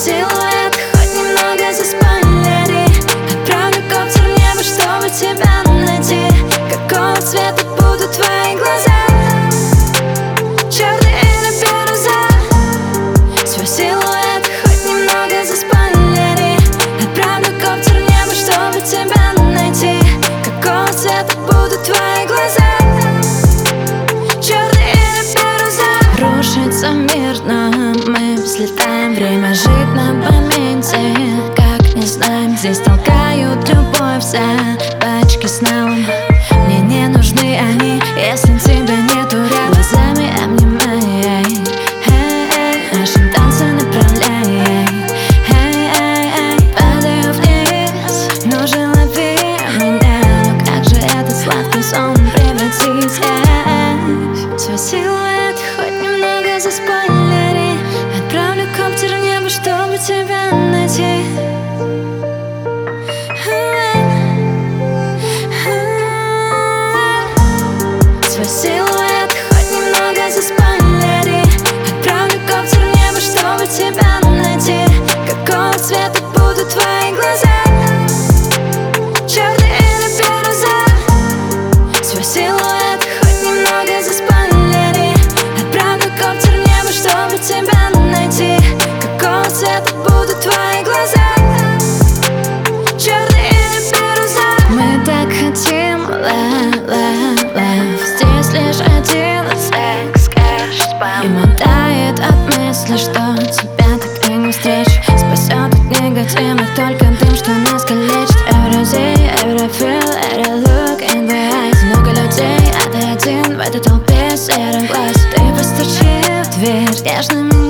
силуэт хоть немного заспойлери. Отправлю коптер в небо, чтобы тебя найти. Какого цвета будут твои глаза? Черный или бирюза? Свой силуэт хоть немного заспойлери. Отправлю коптер в небо, чтобы тебя найти. Какого цвета будут твои глаза? Черный или бирюза? Рушится мир, но мы взлетаем. Время жить на моменте, как не знаем. Здесь толкают любовь за пачки с налом. Мне не нужны они, если тебя нету рядом. Глазами обнимай, нашим танцем направляй. Падаю вниз, ну же лови меня. Но как же этот сладкий сон превратить? Свой силуэт хоть немного заспойлери. Отправлю коптер в небо, чтобы тебя найти. Свой силуэт хоть немного заспойлери. Отправлю коптер в небо, чтобы тебя найти. Какого цвета будут твои глаза? Черный или бирюза? Свой силуэт хоть немного заспойлери. Отправлю коптер в небо, чтобы тебя найти. Какого цвета будут твои глаза? Черный или бирюза? Мы так хотим, здесь лишь один секс, кэш, спам. И мотает от мысли, что тебя так и не встречу. Спасет от негатива только дым, что нас калечит. Every day, every feel, every look in the eyes. Много людей, а ты один в этой толпе серых глаз. Ты постучи в дверь, нежно меня